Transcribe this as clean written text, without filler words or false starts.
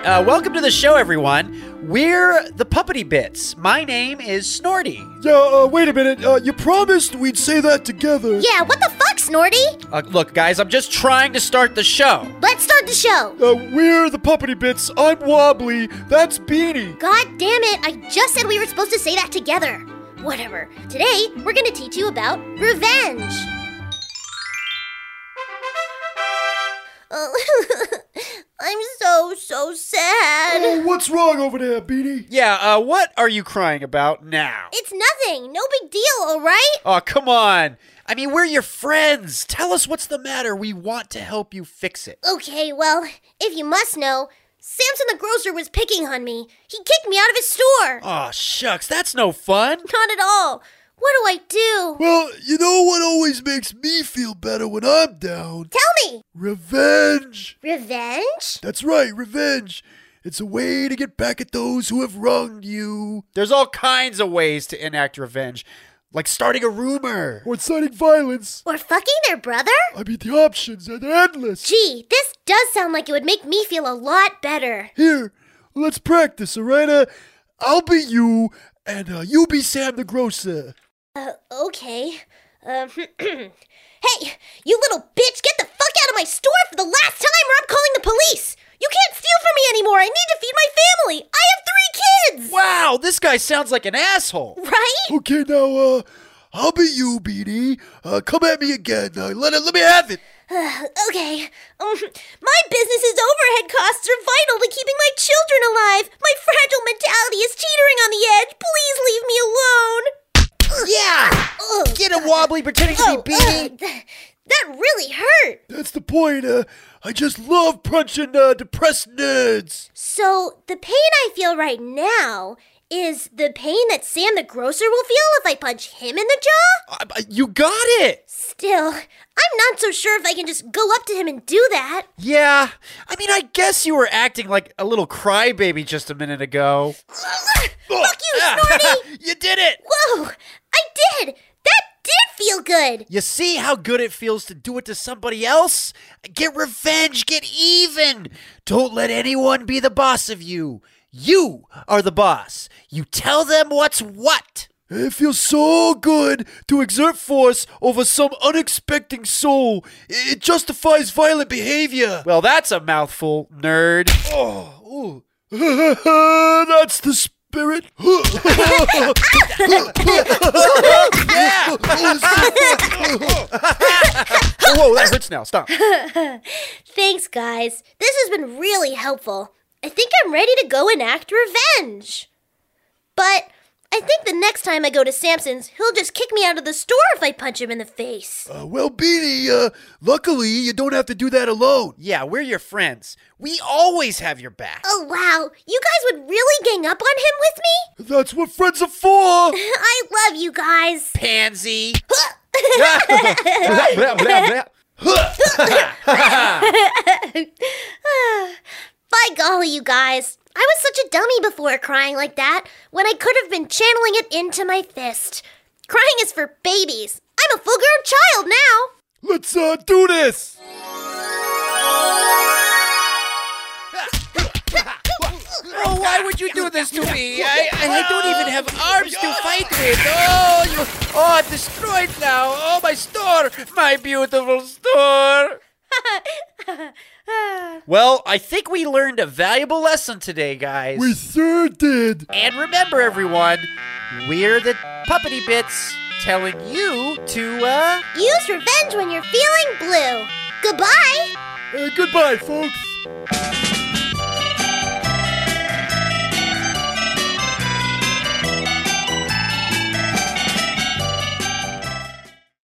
welcome to the show, everyone. We're the Puppety Bits. My name is Snorty. Yeah, wait a minute. You promised we'd say that together. Yeah, what the fuck, Snorty? Look, guys, I'm just trying to start the show. Let's start the show. We're the Puppety Bits. I'm Wobbly. That's Beanie. God damn it, I just said we were supposed to say that together. Whatever. Today, we're gonna teach you about revenge. I'm so sad. Oh, what's wrong over there, Beanie? Yeah, what are you crying about now? It's nothing. No big deal, alright? Oh, come on. I mean, we're your friends. Tell us what's the matter. We want to help you fix it. Okay, well, if you must know, Samson the grocer was picking on me. He kicked me out of his store. Oh, shucks, that's no fun. Not at all. What do I do? Well, you know what always makes me feel better when I'm down? Tell me. Revenge. Revenge? That's right, revenge. It's a way to get back at those who have wronged you. There's all kinds of ways to enact revenge, like starting a rumor. Or inciting violence. Or fucking their brother? I mean, the options are endless. Gee, this does sound like it would make me feel a lot better. Here, let's practice, alright? I'll be you, and you be Sam the grocer. Okay. Hey, you little bitch, get the fuck out of my store for the last time or I'm calling the police! You can't steal from me anymore! I need to feed my family! I have 3 kids! Wow, this guy sounds like an asshole. Right? Okay, now, I'll be you, Beanie. Come at me again. Let me have it. Okay. My business's overhead costs are vital to keeping my children alive. My fragile mentality is teetering on the edge. Please leave me alone. Yeah! Get him, Wobbly, pretending to be Beanie. That really hurt. That's the point. I just love punching depressed nerds. So, the pain I feel right now is the pain that Sam the grocer will feel if I punch him in the jaw? You got it! Still, I'm not so sure if I can just go up to him and do that. Yeah, I mean, I guess you were acting like a little crybaby just a minute ago. Fuck you, Snorty! You did it! Whoa, I did! That did feel good! You see how good it feels to do it to somebody else? Get revenge, get even! Don't let anyone be the boss of you. You are the boss. You tell them what's what. It feels so good to exert force over some unexpected soul. It justifies violent behavior. Well, that's a mouthful, nerd. Oh, ooh. That's the spirit. Yeah! Whoa, that hurts now. Stop. Thanks, guys. This has been really helpful. I think I'm ready to go enact revenge. But I think the next time I go to Samson's, he'll just kick me out of the store if I punch him in the face. Well, Beanie, luckily you don't have to do that alone. Yeah, we're your friends. We always have your back. Oh, wow. You guys would really gang up on him with me? That's what friends are for. I love you guys. Pansy. By golly, you guys. I was such a dummy before crying like that, when I could have been channeling it into my fist. Crying is for babies. I'm a full-grown child now. Let's do this. Oh, why would you do this to me? I don't even have arms to fight with. I'm destroyed now. Oh, my store, my beautiful store. Well, I think we learned a valuable lesson today, guys. We sure did. And remember, everyone, we're the Puppety Bits telling you to, Use revenge when you're feeling blue. Goodbye. Goodbye, folks.